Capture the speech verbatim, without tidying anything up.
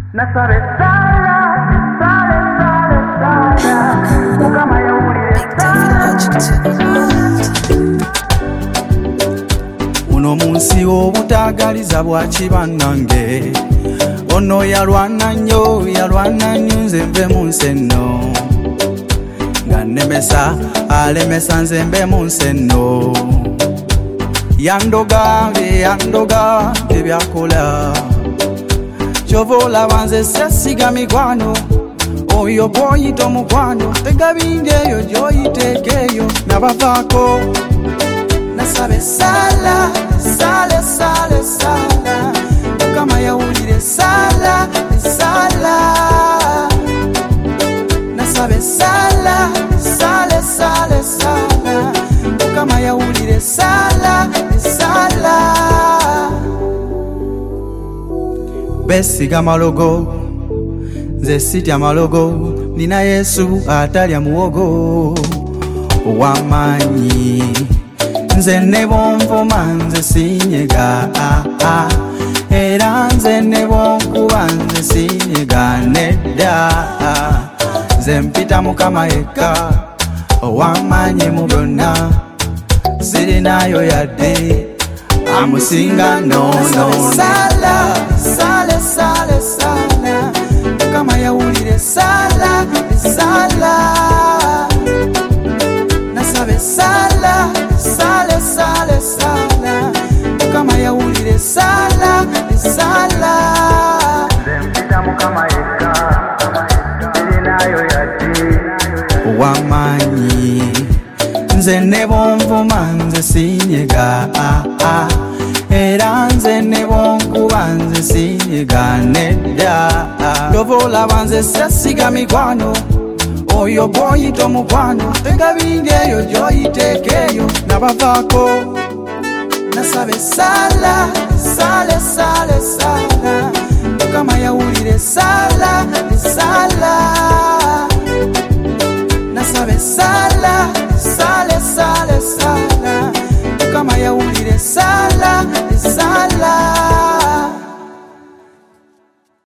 Nasabe sala, sala, sala, sala. Mukama yawulire sala. Uno munsi obutagaliza bwakibannange. Ono yalwana nnyo, yalwana nnyo nze nve mu nsenno. Nga nnemesa, alemesa nze mbe mu nsenno. Yandoga, yandoga, tebyakola. Kyova olaba nze sesiga mikwano. Oyo gw'oyita omukwano, tegabinga eyo gy'oyiteeka eyo nabavaako. Nasabe sala, sala, sala, sala. Mukama yawulire sala, sala. Nasabe sala, sala, sala, sala. Mukama yawulire sala, sala. Besiga malogo, nze sitya malogo. Nina Yesu atalya muwogo ow'amaanyi. Nze ne bonvuma nze sinyega, ah, ah. Era nze ne bonkuba nze sinyega nedda. Nze mpita Mukama yekka ow'amaanyi mu byonna. Sirinayo yadde amusinga, no, no, no. Sala, sala, sala, sala. Mukama yawulire sala, sala. Nasabe sala, sala, sala, sala. Mukama yawulire sala, sala. Nze mpita Mukama yekka, sirinayo yadde ow'amaanyi. Nze ne bonvuma nze sinyega, ah, ah. Era nze ne bonkuba nze sinyega nedda. Kyova olaba nze sesiga mikwano. Oyo gw'oyita omukwano, tegabinga eyo gy'oyiteeka eyo nabavaako. Nasabe sala, sala, sala, sala. Mukama yawulire sala.